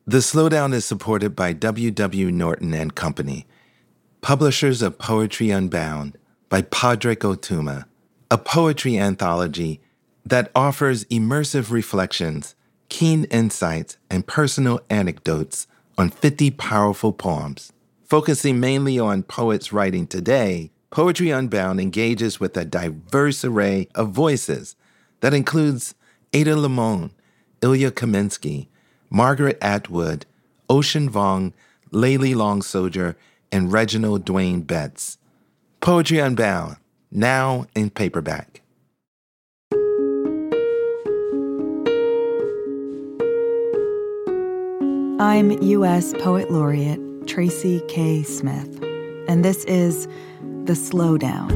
The Slowdown is supported by W. W. Norton and Company, publishers of Poetry Unbound by Padraig Ó Tuama, a poetry anthology that offers immersive reflections, keen insights, and personal anecdotes on 50 powerful poems. Focusing mainly on poets writing today, Poetry Unbound engages with a diverse array of voices that includes Ada Limon, Ilya Kaminsky, Margaret Atwood, Ocean Vuong, Layli Long Soldier, and Reginald Dwayne Betts. Poetry Unbound, now in paperback. I'm U.S. Poet Laureate Tracy K. Smith, and this is The Slowdown.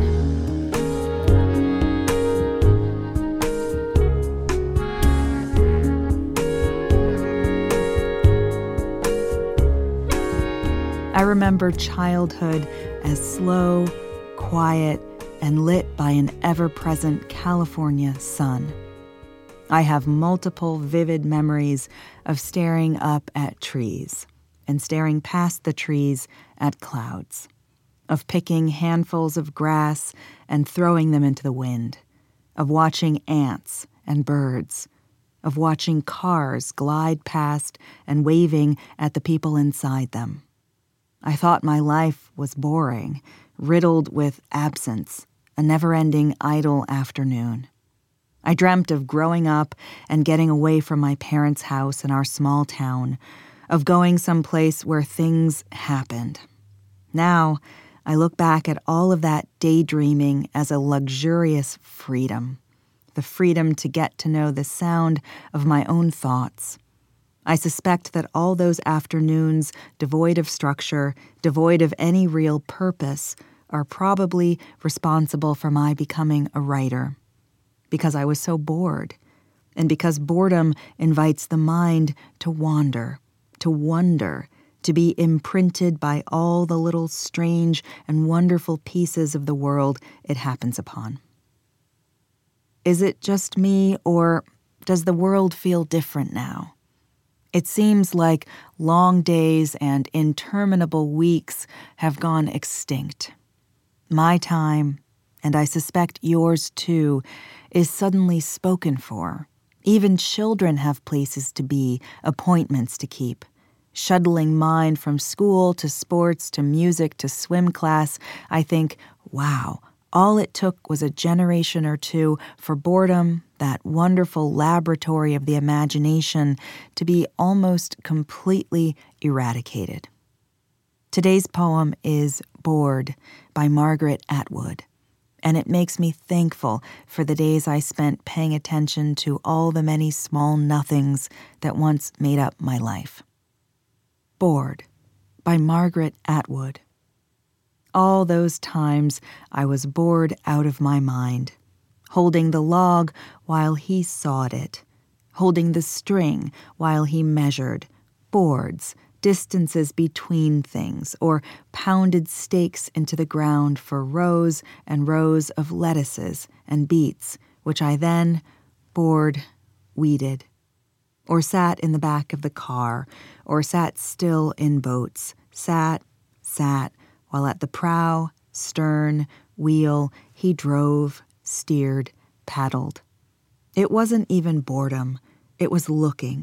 I remember childhood as slow, quiet, and lit by an ever-present California sun. I have multiple vivid memories of staring up at trees and staring past the trees at clouds, of picking handfuls of grass and throwing them into the wind, of watching ants and birds, of watching cars glide past and waving at the people inside them. I thought my life was boring, riddled with absence, a never-ending idle afternoon. I dreamt of growing up and getting away from my parents' house in our small town, of going someplace where things happened. Now, I look back at all of that daydreaming as a luxurious freedom, the freedom to get to know the sound of my own thoughts. I suspect that all those afternoons, devoid of structure, devoid of any real purpose, are probably responsible for my becoming a writer. Because I was so bored, and because boredom invites the mind to wander, to wonder, to be imprinted by all the little strange and wonderful pieces of the world it happens upon. Is it just me, or does the world feel different now? It seems like long days and interminable weeks have gone extinct. My time, and I suspect yours too, is suddenly spoken for. Even children have places to be, appointments to keep. Shuttling mine from school to sports to music to swim class, I think, wow, all it took was a generation or two for boredom, that wonderful laboratory of the imagination, to be almost completely eradicated. Today's poem is Bored by Margaret Atwood, and it makes me thankful for the days I spent paying attention to all the many small nothings that once made up my life. Bored by Margaret Atwood. All those times I was bored out of my mind, holding the log while he sawed it, holding the string while he measured, boards, distances between things, or pounded stakes into the ground for rows and rows of lettuces and beets, which I then, bored, weeded, or sat in the back of the car, or sat still in boats, sat, while at the prow, stern, wheel, he drove, steered, paddled. It wasn't even boredom. It was looking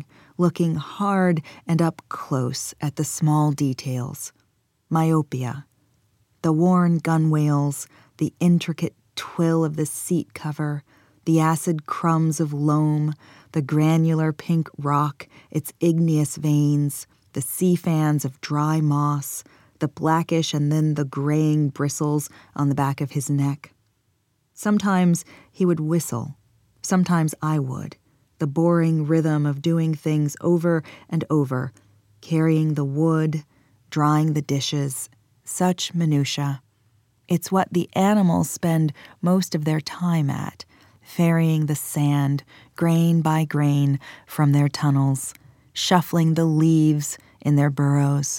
hard and up close at the small details. Myopia. The worn gunwales, the intricate twill of the seat cover, the acid crumbs of loam, the granular pink rock, its igneous veins, the sea fans of dry moss, the blackish and then the graying bristles on the back of his neck. Sometimes he would whistle. Sometimes I would. The boring rhythm of doing things over and over, carrying the wood, drying the dishes, such minutia. It's what the animals spend most of their time at, ferrying the sand, grain by grain, from their tunnels, shuffling the leaves in their burrows.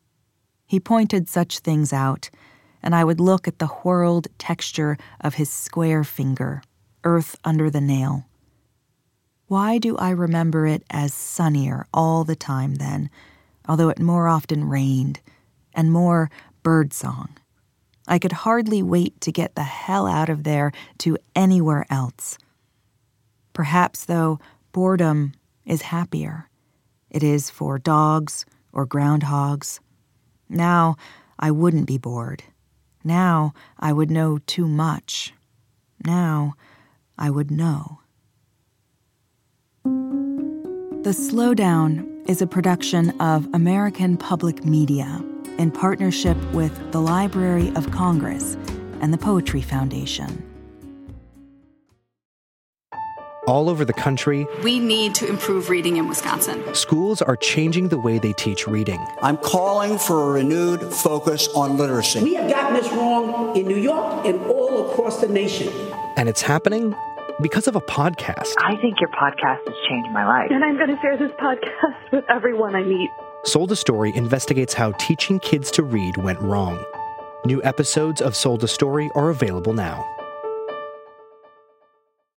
He pointed such things out, and I would look at the whorled texture of his square finger, earth under the nail. Why do I remember it as sunnier all the time then, although it more often rained, and more birdsong? I could hardly wait to get the hell out of there to anywhere else. Perhaps, though, boredom is happier. It is for dogs or groundhogs. Now I wouldn't be bored. Now I would know too much. Now I would know. The Slowdown is a production of American Public Media in partnership with the Library of Congress and the Poetry Foundation. All over the country, we need to improve reading in Wisconsin. Schools are changing the way they teach reading. I'm calling for a renewed focus on literacy. We have gotten this wrong in New York and all across the nation. And it's happening because of a podcast. I think your podcast has changed my life. And I'm going to share this podcast with everyone I meet. Sold a Story investigates how teaching kids to read went wrong. New episodes of Sold a Story are available now.